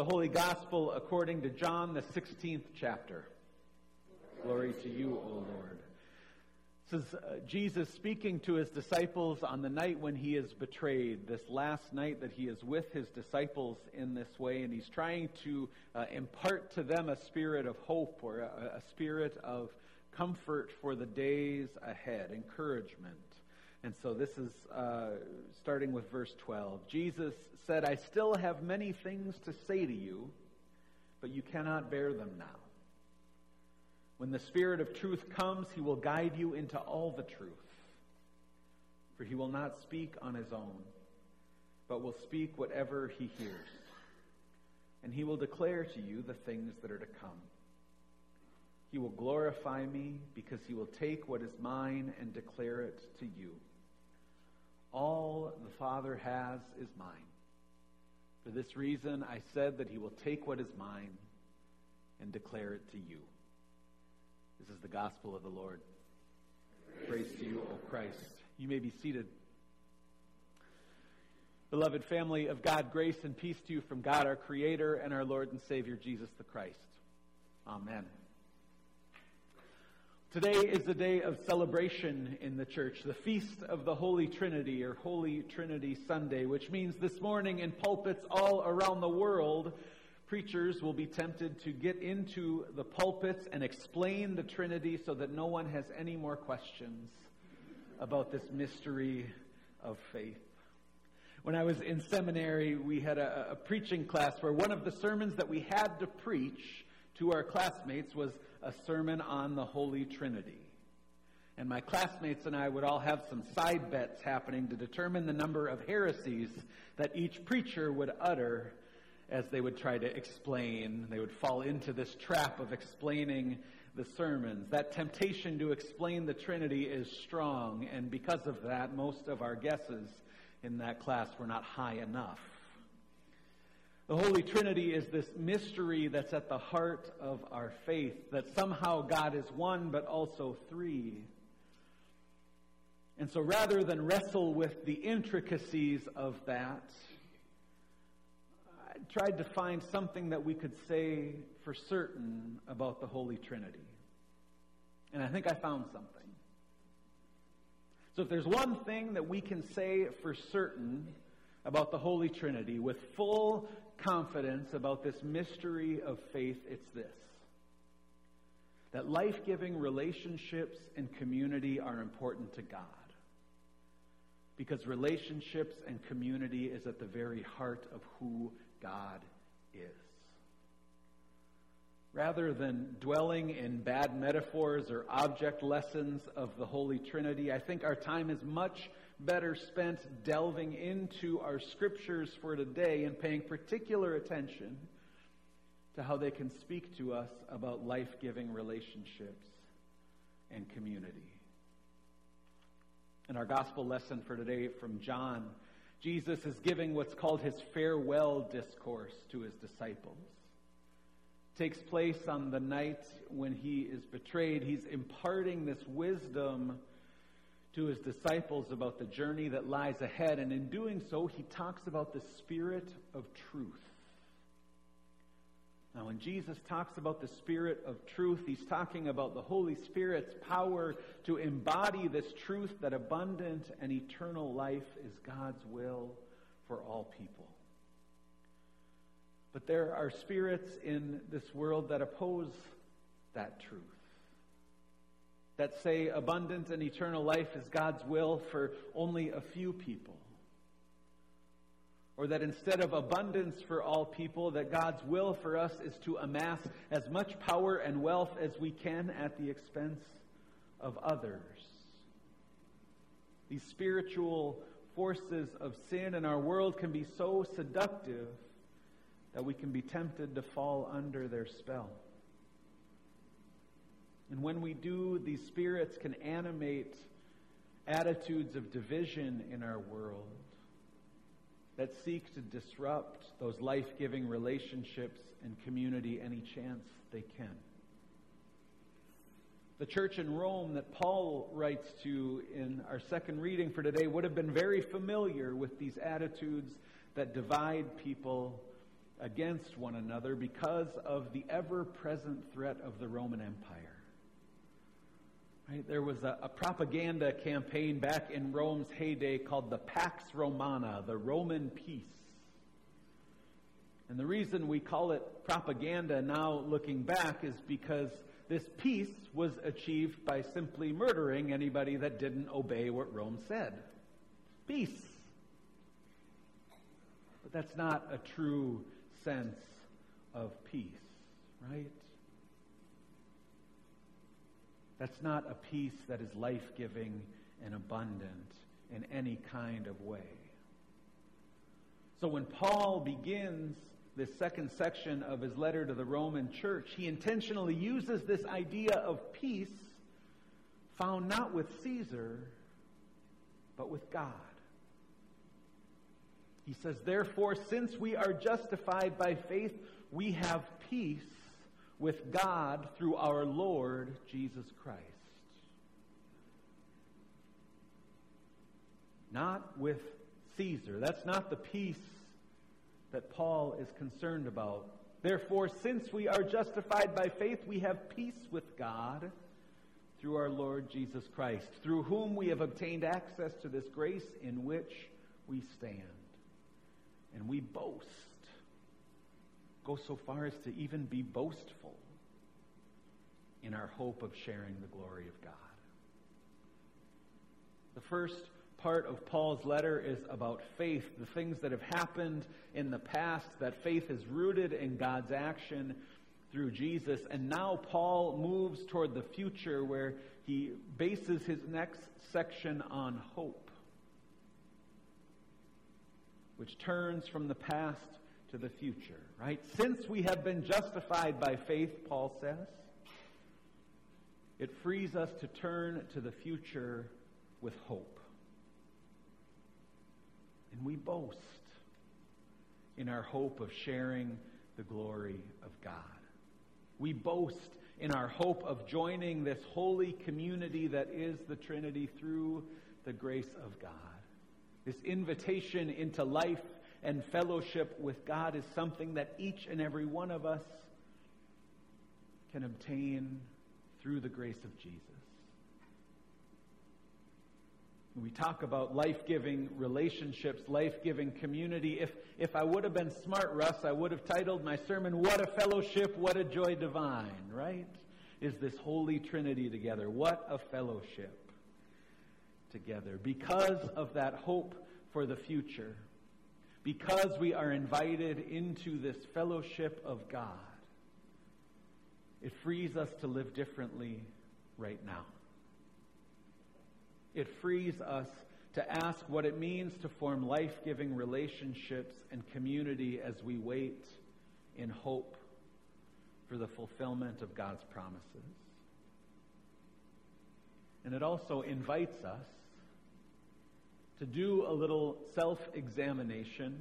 the Holy Gospel according to John, the 16th chapter. Glory to you, O Lord. This is Jesus speaking to his disciples on the night when he is betrayed, this last night that he is with his disciples in this way, and he's trying to impart to them a spirit of hope or a spirit of comfort for the days ahead, encouragement. And so this is starting with verse 12. Jesus said, "I still have many things to say to you, but you cannot bear them now. When the Spirit of truth comes, he will guide you into all the truth. For he will not speak on his own, but will speak whatever he hears. And he will declare to you the things that are to come. He will glorify me, because he will take what is mine and declare it to you. All the Father has is mine. For this reason I said that he will take what is mine and declare it to you." This is the gospel of the Lord. Praise to you, O Christ. You may be seated. Beloved family of God, grace and peace to you from God our Creator and our Lord and Savior Jesus the Christ. Amen. Today is a day of celebration in the church, the Feast of the Holy Trinity, or Holy Trinity Sunday, which means this morning in pulpits all around the world, preachers will be tempted to get into the pulpits and explain the Trinity so that no one has any more questions about this mystery of faith. When I was in seminary, we had a preaching class where one of the sermons that we had to preach to our classmates was a sermon on the Holy Trinity. And my classmates and I would all have some side bets happening to determine the number of heresies that each preacher would utter as they would try to explain. They would fall into this trap of explaining the sermons. That temptation to explain the Trinity is strong, and because of that, most of our guesses in that class were not high enough. The Holy Trinity is this mystery that's at the heart of our faith, that somehow God is one but also three. And so rather than wrestle with the intricacies of that, I tried to find something that we could say for certain about the Holy Trinity. And I think I found something. So if there's one thing that we can say for certain about the Holy Trinity with full confidence about this mystery of faith, it's this: that life-giving relationships and community are important to God. Because relationships and community is at the very heart of who God is. Rather than dwelling in bad metaphors or object lessons of the Holy Trinity, I think our time is much better spent delving into our scriptures for today and paying particular attention to how they can speak to us about life-giving relationships and community. In our gospel lesson for today from John, Jesus is giving what's called his farewell discourse to his disciples. It takes place on the night when he is betrayed. He's imparting this wisdom to his disciples about the journey that lies ahead, and in doing so, he talks about the Spirit of truth. Now, when Jesus talks about the Spirit of truth, he's talking about the Holy Spirit's power to embody this truth that abundant and eternal life is God's will for all people. But there are spirits in this world that oppose that truth, that say abundant and eternal life is God's will for only a few people. Or that instead of abundance for all people, that God's will for us is to amass as much power and wealth as we can at the expense of others. These spiritual forces of sin in our world can be so seductive that we can be tempted to fall under their spell. And when we do, these spirits can animate attitudes of division in our world that seek to disrupt those life-giving relationships and community any chance they can. The church in Rome that Paul writes to in our second reading for today would have been very familiar with these attitudes that divide people against one another because of the ever-present threat of the Roman Empire. Right? There was a propaganda campaign back in Rome's heyday called the Pax Romana, the Roman peace. And the reason we call it propaganda now looking back is because this peace was achieved by simply murdering anybody that didn't obey what Rome said. Peace. But that's not a true sense of peace, right? That's not a peace that is life-giving and abundant in any kind of way. So when Paul begins this second section of his letter to the Roman church, he intentionally uses this idea of peace found not with Caesar, but with God. He says, therefore, since we are justified by faith, we have peace with God through our Lord Jesus Christ. Not with Caesar. That's not the peace that Paul is concerned about. Therefore, since we are justified by faith, we have peace with God through our Lord Jesus Christ, through whom we have obtained access to this grace in which we stand. And we boast. Go so far as to even be boastful in our hope of sharing the glory of God. The first part of Paul's letter is about faith, the things that have happened in the past, that faith is rooted in God's action through Jesus. And now Paul moves toward the future where he bases his next section on hope, which turns from the past to the future, right? Since we have been justified by faith, Paul says, it frees us to turn to the future with hope. And we boast in our hope of sharing the glory of God. We boast in our hope of joining this holy community that is the Trinity through the grace of God. This invitation into life and fellowship with God is something that each and every one of us can obtain through the grace of Jesus. When we talk about life-giving relationships, life-giving community, if I would have been smart, Russ, I would have titled my sermon, What a Fellowship, What a Joy Divine, right? Is this Holy Trinity together. What a fellowship together. Because of that hope for the future, because we are invited into this fellowship of God, it frees us to live differently right now. It frees us to ask what it means to form life-giving relationships and community as we wait in hope for the fulfillment of God's promises. And it also invites us to do a little self-examination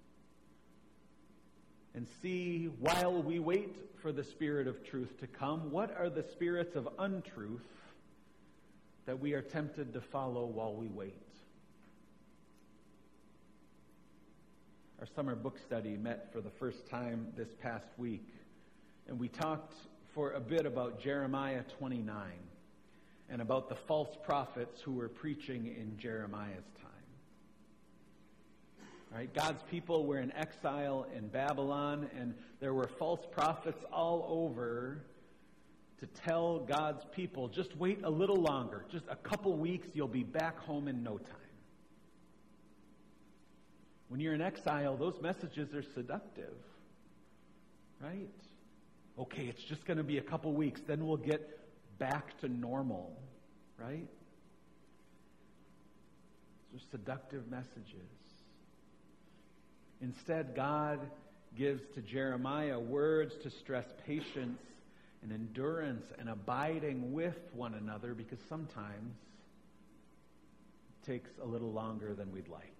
and see, while we wait for the Spirit of truth to come, what are the spirits of untruth that we are tempted to follow while we wait. Our summer book study met for the first time this past week, and we talked for a bit about Jeremiah 29 and about the false prophets who were preaching in Jeremiah's time. Right? God's people were in exile in Babylon, and there were false prophets all over to tell God's people, just wait a little longer, just a couple weeks, you'll be back home in no time. When you're in exile, those messages are seductive, right? Okay, it's just going to be a couple weeks, then we'll get back to normal, right? Those are seductive messages. Instead, God gives to Jeremiah words to stress patience and endurance and abiding with one another, because sometimes it takes a little longer than we'd like.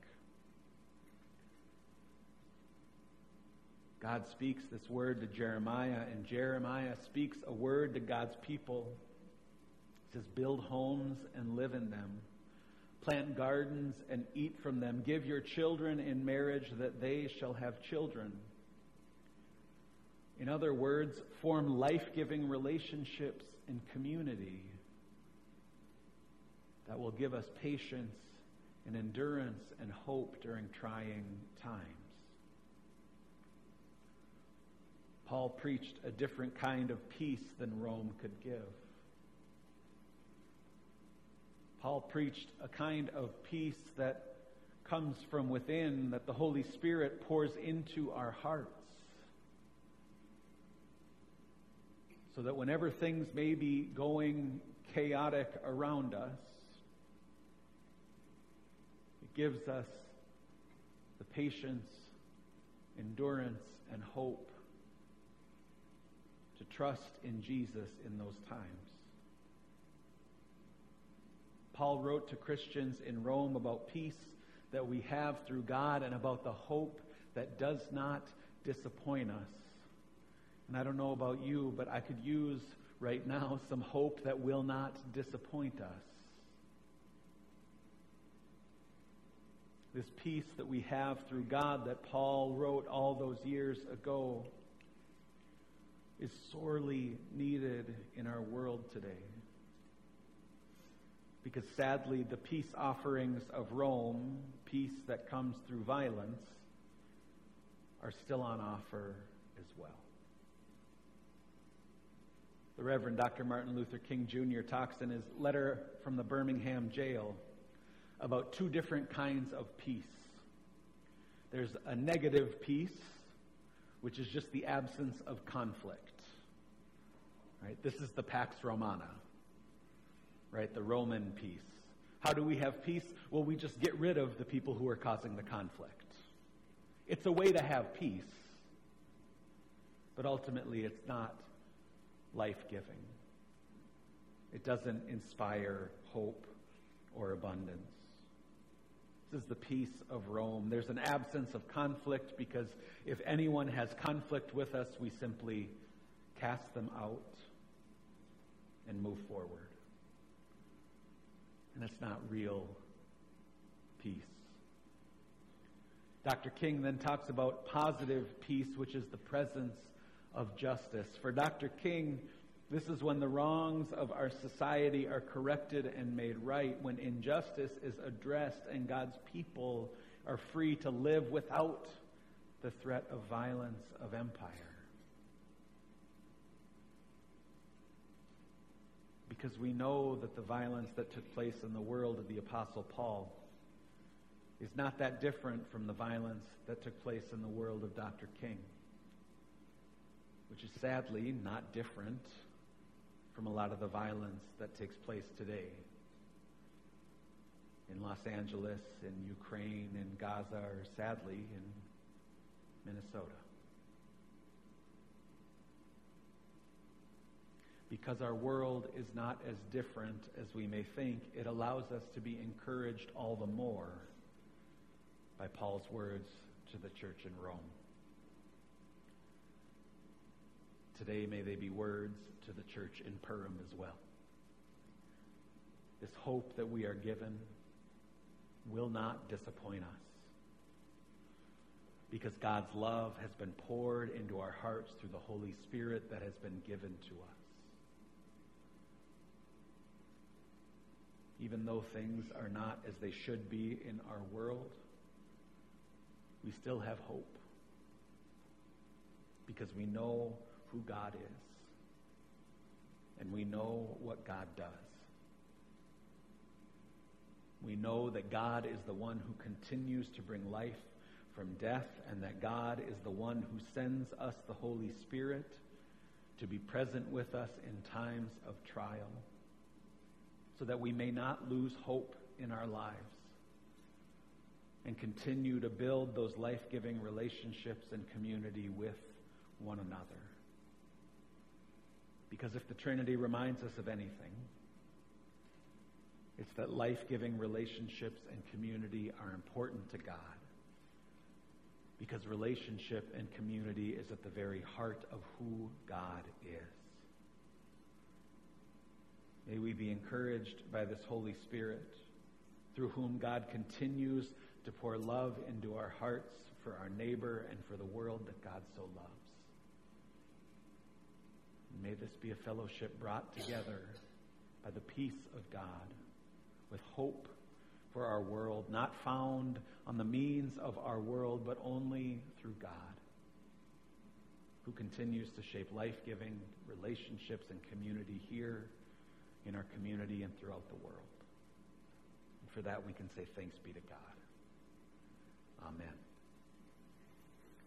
God speaks this word to Jeremiah, and Jeremiah speaks a word to God's people. He says, build homes and live in them. Plant gardens and eat from them. Give your children in marriage that they shall have children. In other words, form life-giving relationships in community that will give us patience and endurance and hope during trying times. Paul preached a different kind of peace than Rome could give. Paul preached a kind of peace that comes from within, that the Holy Spirit pours into our hearts. So that whenever things may be going chaotic around us, it gives us the patience, endurance, and hope to trust in Jesus in those times. Paul wrote to Christians in Rome about peace that we have through God and about the hope that does not disappoint us. And I don't know about you, but I could use right now some hope that will not disappoint us. This peace that we have through God that Paul wrote all those years ago is sorely needed in our world today. Because sadly, the peace offerings of Rome, peace that comes through violence, are still on offer as well. The Reverend Dr. Martin Luther King Jr. talks in his letter from the Birmingham jail about two different kinds of peace. There's a negative peace, which is just the absence of conflict. Right? This is the Pax Romana, right? The Roman peace. How do we have peace? Well, we just get rid of the people who are causing the conflict. It's a way to have peace, but ultimately it's not life-giving. It doesn't inspire hope or abundance. This is the peace of Rome. There's an absence of conflict because if anyone has conflict with us, we simply cast them out and move forward. And that's not real peace. Dr. King then talks about positive peace, which is the presence of justice. For Dr. King, this is when the wrongs of our society are corrected and made right, when injustice is addressed and God's people are free to live without the threat of violence of empire. Because we know that the violence that took place in the world of the Apostle Paul is not that different from the violence that took place in the world of Dr. King, which is sadly not different from a lot of the violence that takes place today in Los Angeles, in Ukraine, in Gaza, or sadly in Minnesota. Because our world is not as different as we may think, it allows us to be encouraged all the more by Paul's words to the church in Rome. Today, may they be words to the church in Purim as well. This hope that we are given will not disappoint us, because God's love has been poured into our hearts through the Holy Spirit that has been given to us. Even though things are not as they should be in our world, we still have hope, because we know who God is, and we know what God does. We know that God is the one who continues to bring life from death, and that God is the one who sends us the Holy Spirit to be present with us in times of trial, so that we may not lose hope in our lives and continue to build those life-giving relationships and community with one another. Because if the Trinity reminds us of anything, it's that life-giving relationships and community are important to God. Because relationship and community is at the very heart of who God is. May we be encouraged by this Holy Spirit, through whom God continues to pour love into our hearts for our neighbor and for the world that God so loves. And may this be a fellowship brought together by the peace of God, with hope for our world, not found on the means of our world, but only through God, who continues to shape life-giving relationships and community here in our community and throughout the world. And for that we can say thanks be to God. Amen.